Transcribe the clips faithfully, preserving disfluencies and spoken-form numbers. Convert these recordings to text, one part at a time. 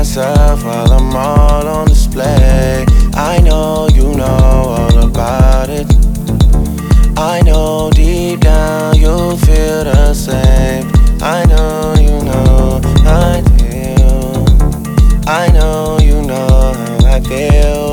myself while I'm all on display. I know you know all about it. I know deep down you feel the same. I know you know I feel. I know you know how I feel.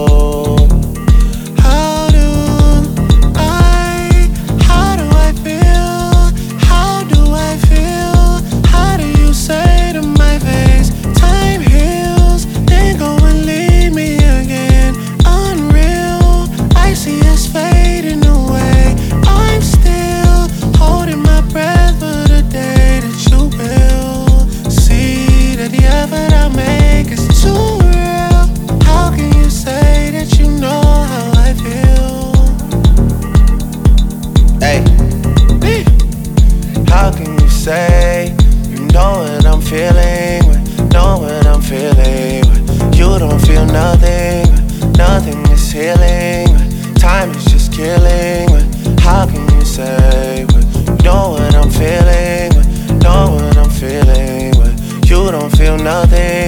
How do I, how do I feel? How do I feel? How do you say to my face, time heals, then go and leave me again? Unreal, I see us fading away. I'm still holding my breath for the day that you will see that the effort I make is too real. How can you say that you know how I feel? Hey, how can you say you know what I'm feeling when, know what I'm feeling when you don't feel nothing, when nothing is healing, when time is just killing, when how can you say when you know what I'm feeling when, know what I'm feeling when you don't feel nothing?